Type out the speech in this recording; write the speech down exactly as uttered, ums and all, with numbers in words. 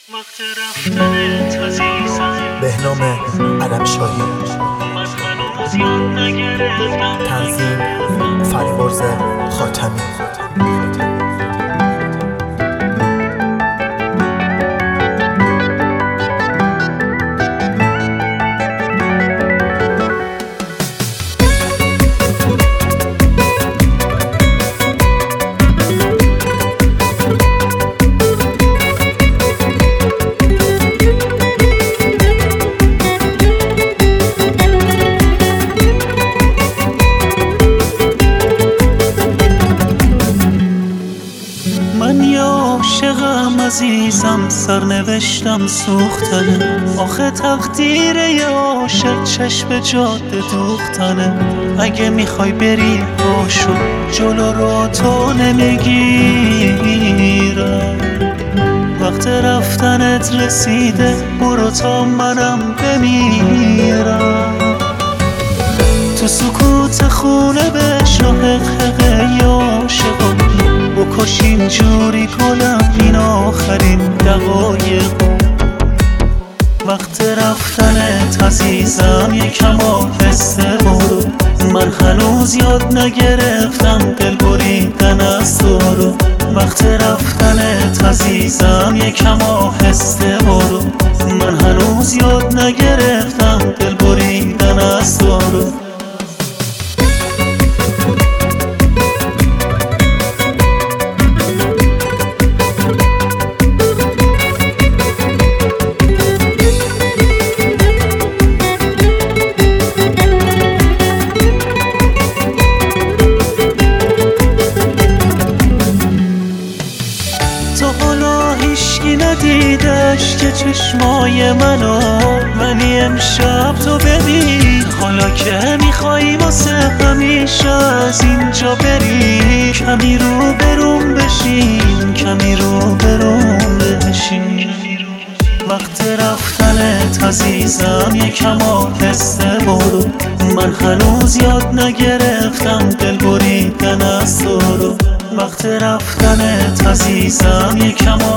وقت رفتنت عزیزم بهنام علمشاهی، من هنوز یاد نگرفتم. تنظیم فریبرز خاتمی. من یه عاشقم عزیزم، سرنوشتم سوختنه. آخه تقدیر یه عاشق چشم جاده دوختنه. اگه میخوای بری باشو جلو رو تو نمیگیرم. وقت رفتنت رسیده، برو تا منم بمیرم. تو سکوت خونه بشنو حقحقه ی عاشقا، بکش اینجوری گلم این آخرین دقایق. وقت رفتنت عزیزم یکم آهسته برو، من هنوز یاد نگرفتم دل بریدن از تو رو. وقت رفتنت عزیزم یکم آهسته برو، من هنوز یاد نگرفتم دل بریدن از تو رو. هیشکی ندیدش که چشمای منو، ولی امشب تو ببین. حالا که میخوایی واسه همیشه از اینجا بری، کمی رو بروم بشین، کمی رو بروم بشین. وقت رفتنت عزیزم یکم آهسته برو، من هنوز یاد نگرفتم دل بریدن از تو رو. وقت رفتنت عزیزم یکم